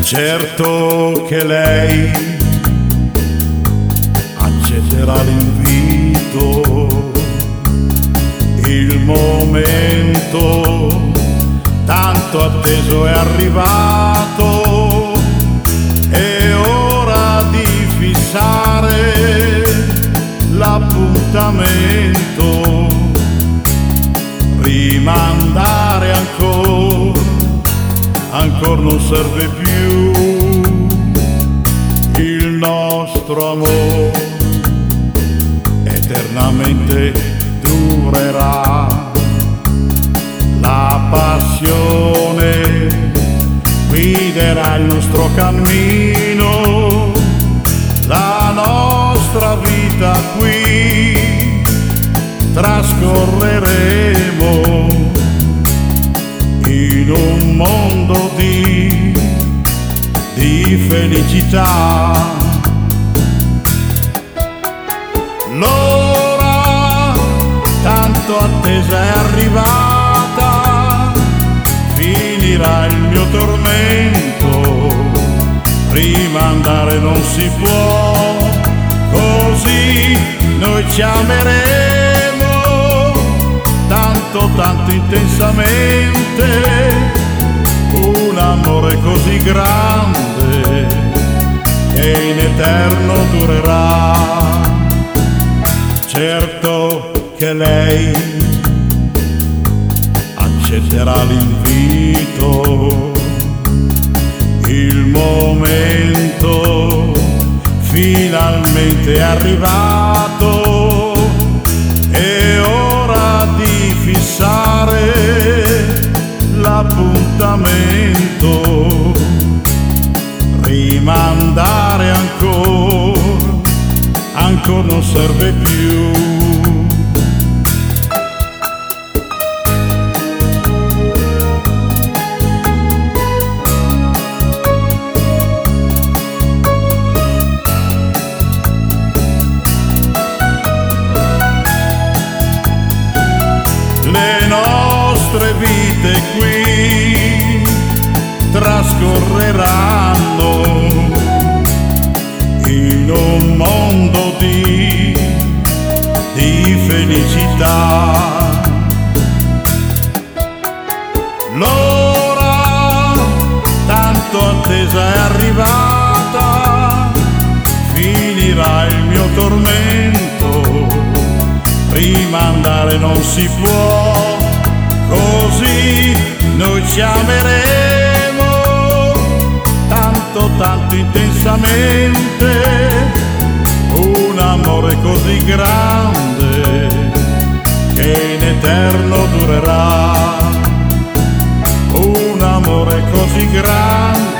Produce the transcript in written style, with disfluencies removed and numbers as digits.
Certo che lei accetterà l'invito, il momento tanto atteso è arrivato, è ora di fissare l'appuntamento, rimandare ancora non serve più, il nostro amore eternamente durerà, la passione guiderà il nostro cammino, la nostra vita qui trascorreremo in un mondo di felicità. L'ora tanto attesa è arrivata, finirà il mio tormento, rimandare non si può, così noi ci ameremo tanto intensamente, un amore così grande che in eterno durerà. Certo che lei accetterà l'invito, il momento finalmente è arrivato, è ora di fissare l'appuntamento, rimandare ancora non serve più. Le nostre vite qui trascorreranno in un mondo di felicità. L'ora tanto attesa è arrivata, finirà il mio tormento, rimandare non si può, così noi ci ameremo tanto intensamente, un amore così grande che in eterno durerà, un amore così grande